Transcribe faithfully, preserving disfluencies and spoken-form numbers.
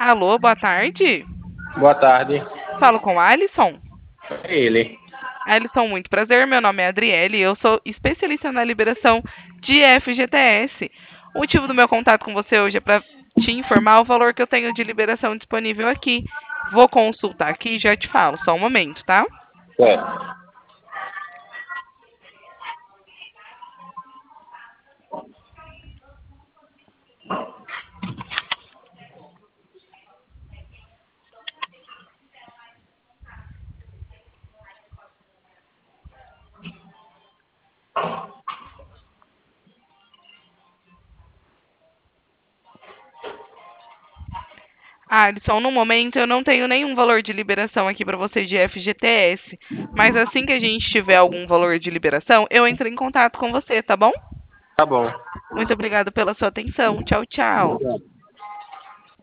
Alô, boa tarde. Boa tarde. Falo com Alisson. É ele. Alisson, muito prazer. Meu nome é Adriele e eu sou especialista na liberação de F G T S. O motivo do meu contato com você hoje é para te informar o valor que eu tenho de liberação disponível aqui. Vou consultar aqui e já te falo. Só um momento, tá? Certo. Alisson, no momento eu não tenho nenhum valor de liberação aqui para você de F G T S, mas assim que a gente tiver algum valor de liberação, eu entro em contato com você, tá bom? Tá bom. Muito obrigada pela sua atenção. Tchau, tchau.